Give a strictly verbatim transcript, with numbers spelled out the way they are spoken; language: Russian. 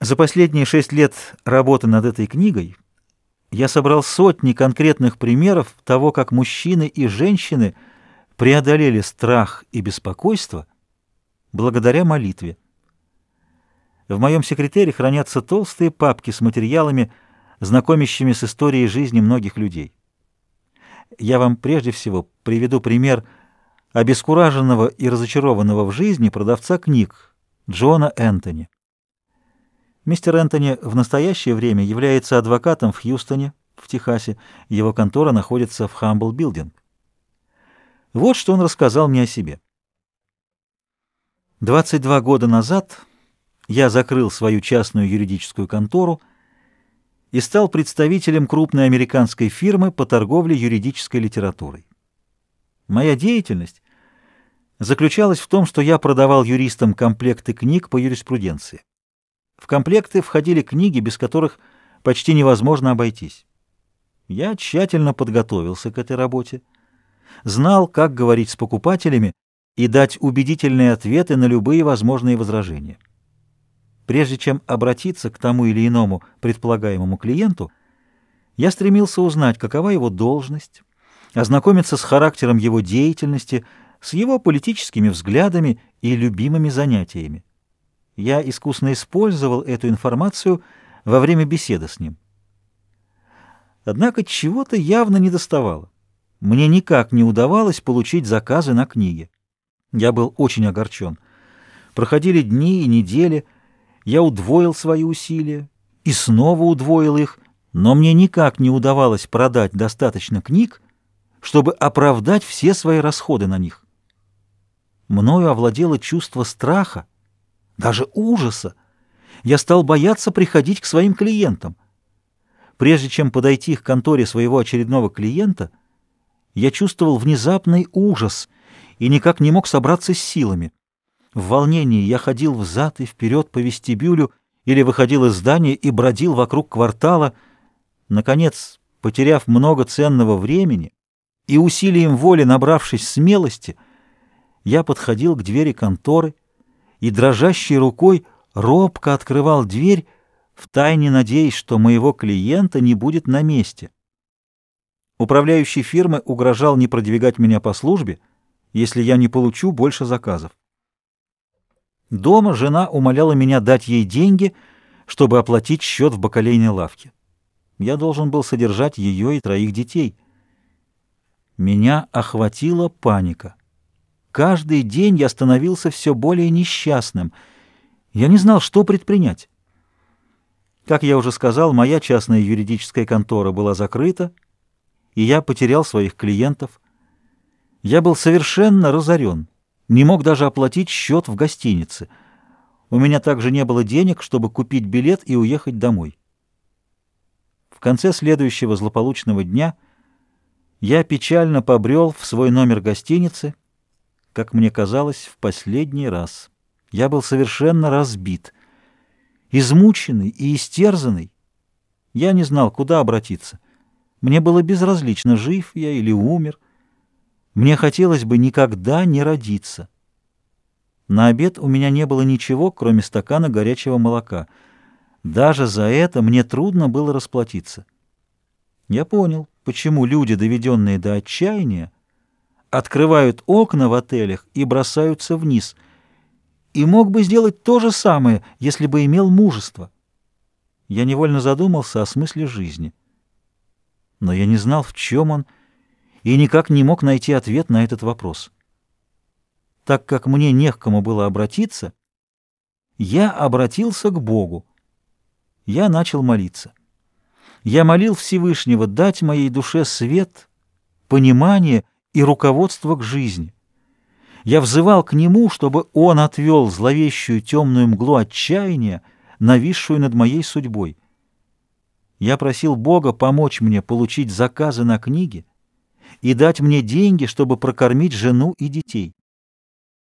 За последние шесть лет работы над этой книгой я собрал сотни конкретных примеров того, как мужчины и женщины преодолели страх и беспокойство благодаря молитве. В моем секретаре хранятся толстые папки с материалами, знакомящими с историей жизни многих людей. Я вам прежде всего приведу пример обескураженного и разочарованного в жизни продавца книг Джона Энтони. Мистер Энтони в настоящее время является адвокатом в Хьюстоне, в Техасе. Его контора находится в Хамбл Билдинг. Вот что он рассказал мне о себе. двадцать два года назад я закрыл свою частную юридическую контору и стал представителем крупной американской фирмы по торговле юридической литературой. Моя деятельность заключалась в том, что я продавал юристам комплекты книг по юриспруденции. В комплекты входили книги, без которых почти невозможно обойтись. Я тщательно подготовился к этой работе, знал, как говорить с покупателями и дать убедительные ответы на любые возможные возражения. Прежде чем обратиться к тому или иному предполагаемому клиенту, я стремился узнать, какова его должность, ознакомиться с характером его деятельности, с его политическими взглядами и любимыми занятиями. Я искусно использовал эту информацию во время беседы с ним. Однако чего-то явно недоставало. Мне никак не удавалось получить заказы на книги. Я был очень огорчен. Проходили дни и недели, я удвоил свои усилия и снова удвоил их, но мне никак не удавалось продать достаточно книг, чтобы оправдать все свои расходы на них. Мною овладело чувство страха, даже ужаса. Я стал бояться приходить к своим клиентам. Прежде чем подойти к конторе своего очередного клиента, я чувствовал внезапный ужас и никак не мог собраться с силами. В волнении я ходил взад и вперед по вестибюлю или выходил из здания и бродил вокруг квартала. Наконец, потеряв много ценного времени и усилием воли набравшись смелости, я подходил к двери конторы и дрожащей рукой робко открывал дверь, втайне надеясь, что моего клиента не будет на месте. Управляющий фирмы угрожал не продвигать меня по службе, если я не получу больше заказов. Дома жена умоляла меня дать ей деньги, чтобы оплатить счет в бакалейной лавке. Я должен был содержать ее и троих детей. Меня охватила паника. Каждый день я становился все более несчастным. Я не знал, что предпринять. Как я уже сказал, моя частная юридическая контора была закрыта, и я потерял своих клиентов. Я был совершенно разорен, не мог даже оплатить счет в гостинице. У меня также не было денег, чтобы купить билет и уехать домой. В конце следующего злополучного дня я печально побрел в свой номер гостиницы, как мне казалось, в последний раз. Я был совершенно разбит, измученный и истерзанный. Я не знал, куда обратиться. Мне было безразлично, жив я или умер. Мне хотелось бы никогда не родиться. На обед у меня не было ничего, кроме стакана горячего молока. Даже за это мне трудно было расплатиться. Я понял, почему люди, доведенные до отчаяния, открывают окна в отелях и бросаются вниз, и мог бы сделать то же самое, если бы имел мужество. Я невольно задумался о смысле жизни. Но я не знал, в чем он, и никак не мог найти ответ на этот вопрос. Так как мне не к кому было обратиться, я обратился к Богу. Я начал молиться. Я молил Всевышнего дать моей душе свет, понимание и руководство к жизни. Я взывал к Нему, чтобы Он отвел зловещую темную мглу отчаяния, нависшую над моей судьбой. Я просил Бога помочь мне получить заказы на книги и дать мне деньги, чтобы прокормить жену и детей.